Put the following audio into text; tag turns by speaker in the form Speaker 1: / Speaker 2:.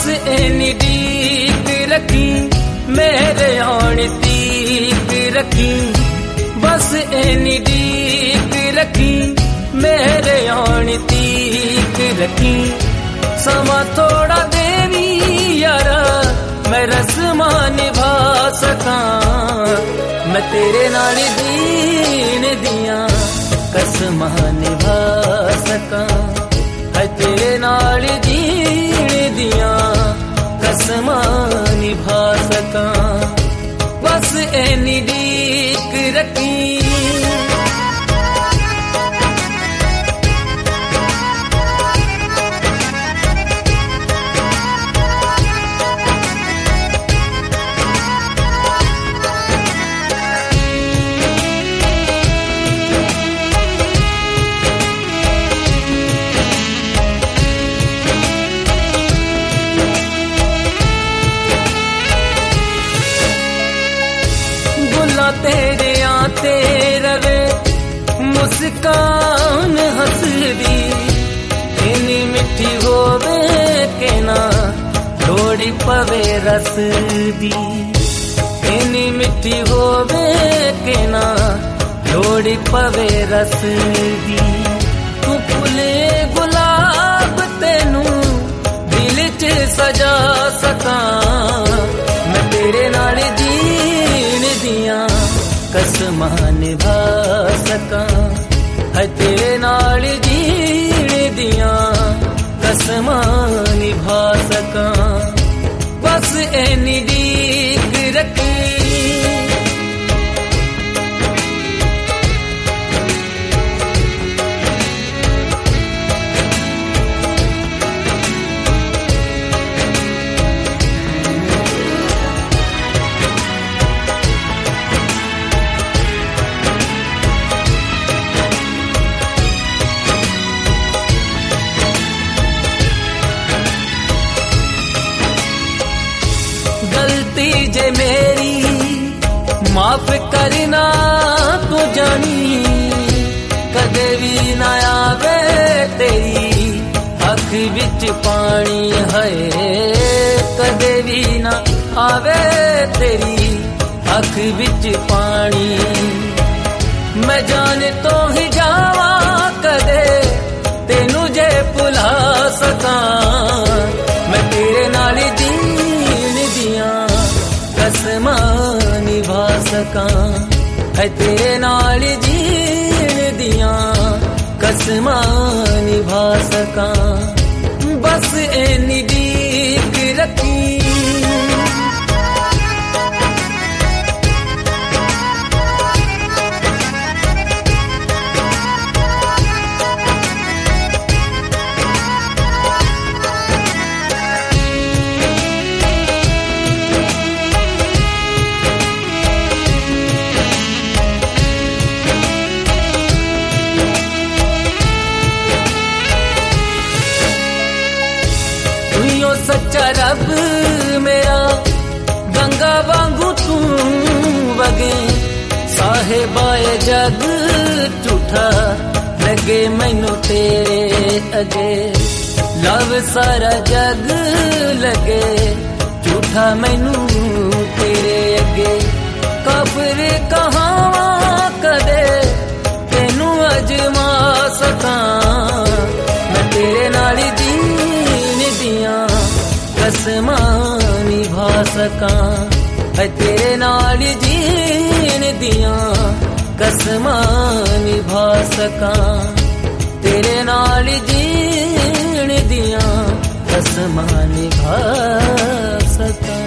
Speaker 1: Any डीक रखी मेरे आने तीक रखी, बस एनी डीक रखी मेरे आने तीक रखी। समा थोड़ा देवी यारा मैं रस्मा निभा सका, मैं तेरे नाल दीन दिया कसमां निभा सका, है तेरे नाल दीन दिया कसमां निभा सका, बस एनी डीक रखी। तेरे आते रवे मुस्कान हंसदी, इनी मिठी होवे के ना थोड़ी पवे रस दी, इनी मिठी होवे के ना थोड़ी पवे रस दी। तू फुले गुलाब तेनू दिल च सजा सका, मैं तेरे नाल दीन दिया कसमां निभा सका, है तेरे नाल जीण दिया कसमां निभा सका, बस एनी डीक रखी। गलती जे मेरी माफ करना तू जानी, कदे भी ना आवे तेरी अख विच पानी है, कदे भी ना आवे तेरी अख विच पानी। मैं जान तो ही जावा कदे तेनू जे भुला सका, मैं तेरे नाल कसमां निभा सका, है तेरे नाल जीण दिया कसमां निभा सका, बस एनी डीक रखी। सच्चा रब मेरा गंगा वांगू तू वगे, साहिबाए जग झूठा लगे मैनू तेरे अगे, लव सारा जग लगे झूठा मैनू तेरे अगे। कब्र कहाँ कदे तेनू अजमा सका, मैं तेरे नाल दीन दिया कसमां निभा सका, है तेरे नाल जीण दिया कसमां निभा सका, तेरे नाल जीण दिया कसमां निभा सका।